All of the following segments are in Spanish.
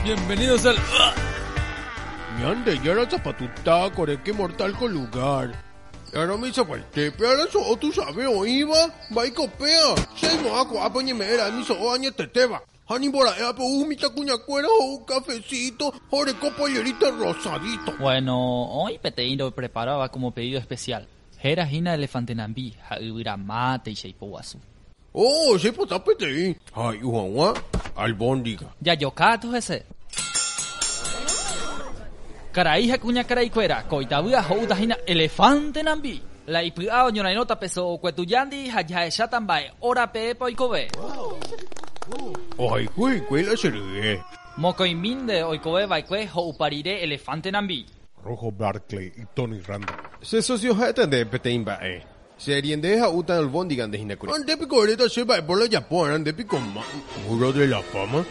Bienvenidos al... Ñande, ya la zapatuta, corre mortal con lugar. Ahora me hizo tepe, ahora so tú sabes, oíba, va y copea. Seis moaco, apañemera, mi so año teteba. Hanibora, mi tacuña cuera o un cafecito, oreco pollerito rosadito. Bueno, hoy Peteín lo preparaba como pedido especial. Era hina elefante nambi, haubira mate y sheipowasu. Oh, se pota Peteín. Ay, uhanwa, albóndiga. Ya yo cato ese. Caray, hakuña caray cuera, coitabua houta hina elefante nambi. La ipua oñona inota peso cuetuyandi, hayaesha tambae, ora pepo y kobe. Ay, cuela se le Mocoiminde oikobe baikwe houparire elefante nambi. Rojo Barclay y Tony Randall. Se socio hata de Petein bae. Se riendeja utan albóndigan de hinakuri. Ande picoreta se va por la Japón, ande pico muro de la fama.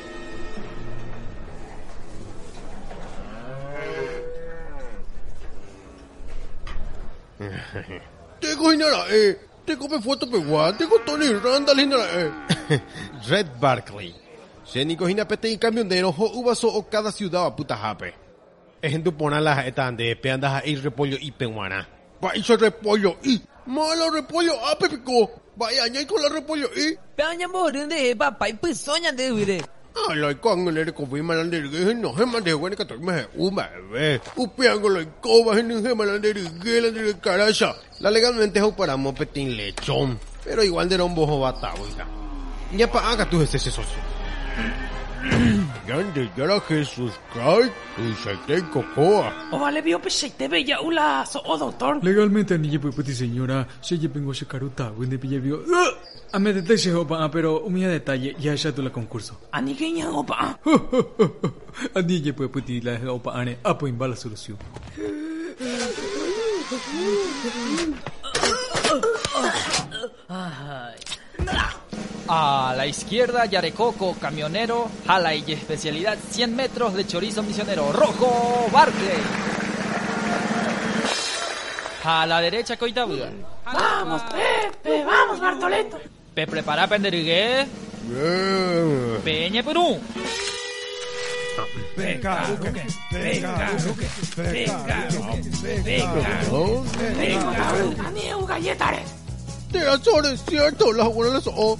Tengo hinara tengo pe foto pe gua, tengo Tony Randall hinara Red Barclay. Se ni cojina Petein camionero ho uvaso o cada ciudad a puta jape. Es en tu ponalas etan de peandas a ir repollo y peguana. Va hizo repollo y malo repollo ape pico. Vaya añay con la repollo y Peña morinde papá y pues soñan de vire. Aloy con el cobimalandir no se mande bueno que me bebé. Upiango lo coba en un gemalandir de caracha. La legalmente es paramos Petein lechón. Pero igual de un bojo batavo. Ya pa haga tú ese socio. Grande, ya la Jesús Christ, y se te cocoa. O vale vio peseite bella ula so o doctor. Legalmente ni puede puti señora, se lle vengo se caruta, wende pille vio. A me detalle opa, pero un detalle ya ya tu la concurso. Ani kenya opa. Ani lle puede puti la opa ane, apo imba la solución. Ay. A la izquierda, Yarecoco, camionero, jala y especialidad 100 metros de chorizo misionero, Rojo Barclay. A la derecha, Coitabuda. Vamos, Pepe, vamos, Bartoleto. Pe prepara penderigué. Peña Perú. Venga. Ani u galletare. Te la es cierto, las buenas o.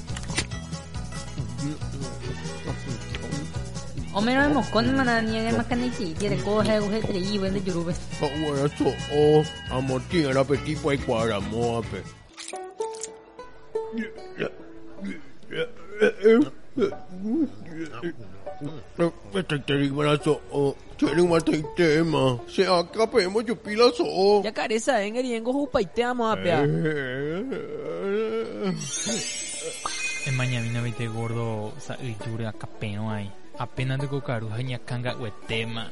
Omero el moscón manani en el macaniki tiene coge ujete y vende yurube. Bueno, eso o amortín el apetito y cuaramoape. Este terriblazo o tiene un tema. Se acapemos yo pilazo o. Ya careza en eriengo jupaiteamos a pea. En mañana viste gordo, sa yure acapeno ahí. Apenas de cocaru haña canga huetema.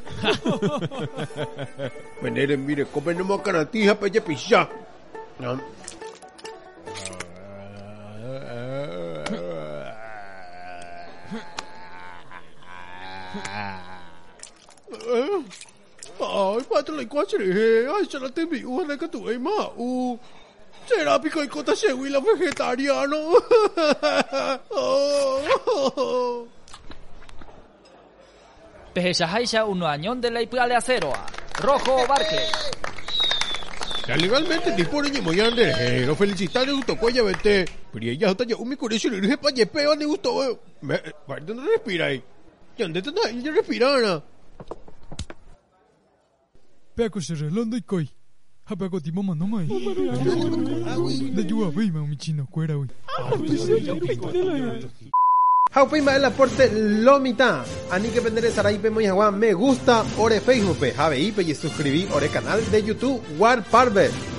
Venere, mire, come no macanatija pelle pisha. Ay, padre, cuáchale, ay, se la te vi, una que tu ema, será pico y cota segui la vegetariano. Peja haisha uno añón de la ipale acero. Rojo Barclay. Ya legalmente ni por ni muy ande, lo felicitarle gusto cuella vete. Pero ella está ya un mi corazón le dije pa yepeo de gusto. Me, guarda no respira ahí. ¿Y dónde está ella respirana? Peco se relando y coi. Hapaco timoma no mai. De yuwa veima mi chino cuera hoy. Haupima el aporte lo mitad. Ani que pendere saraipe muy agua me gusta ore Facebook pe. Javeipe y suscribí ore canal de YouTube War Parve.